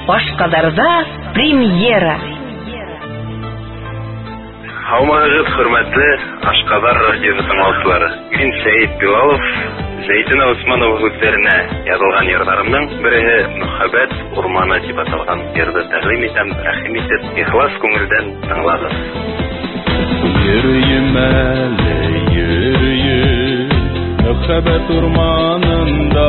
Башкадарда премьера. Алмагыз хөрмәтле Ашкадар радио тыңлаучылары. Мин Сәйит Билалов, Зәйтүнә Усманова үзләренә язылган йырларымның бере Мөхәббәт урманы дип аталган йырды тәкъдим итәм. Рәхим итеп, ихлас күңелдән тыңлагыз. Йөрüyüm әле, йөрüyüm Мөхәббәт урманында,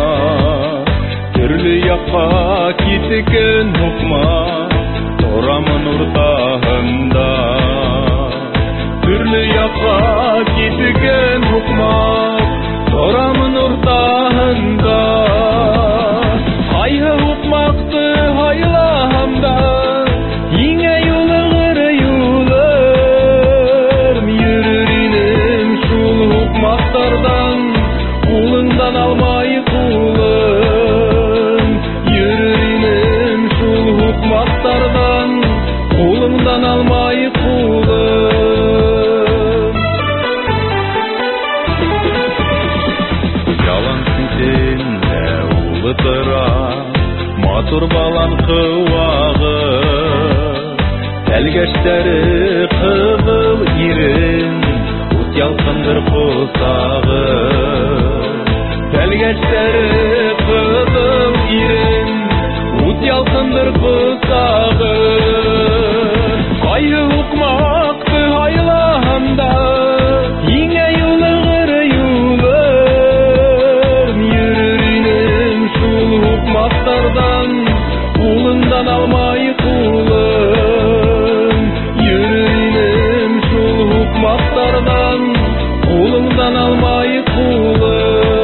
төрле якка киткән хукма, торамын уртаһында. Төрле якка киткән хукма, торамын уртаһында. Кайгы хукмакты хайламда, иңе юлыгыр юлым, йөрүринем шул хукмактардан, кулыңдан алмай кулым. Йөрүринем шул хукмактардан, кулыңдан алмай кулым. Матур балан кывагы, тәлгәштәре кызыл ирен, ут ялкындыр кусагы. Тәлгәштәре кызыл ирен, ут ялкындыр кусагы. Кайгы хукмакты хайламда, иңе юлыгыр юлым, йөрүринем шул хукмактардан, кулыңдан алмай кулым. Йөрүринем шул хукмактардан, кулыңдан алмай кулым.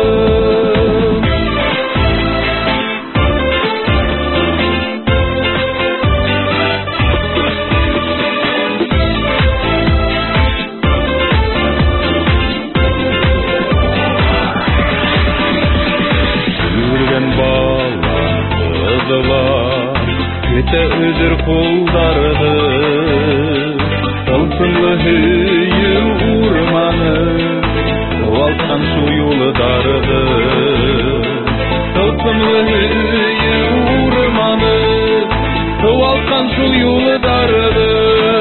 Көтә үзер кулдарды, тылсымлы хөйі урманы, Куалткан шу юлдарды. Тылсымлы хөйі урманы, Куалткан шу юлдарды.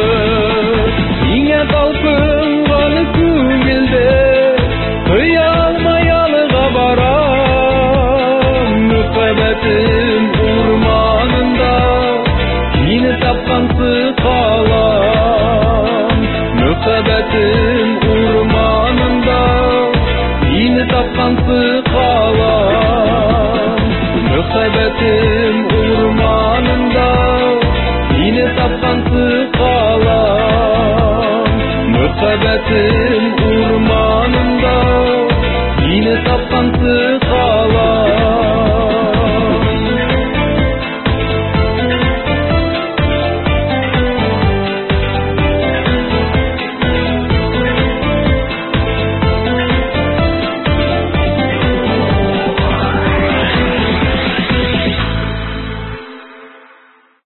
Иңе талпынган күңелде, кыя алмай алыга барам. Мөхәббәтем урманында, сине тапкансыз калам. Мөхәббәтем урманында, сине тапкансыз калам. Мөхәббәтем урманында, сине тапкансыз калам. Мөхәббәтем урманында, сине тапкансыз калам.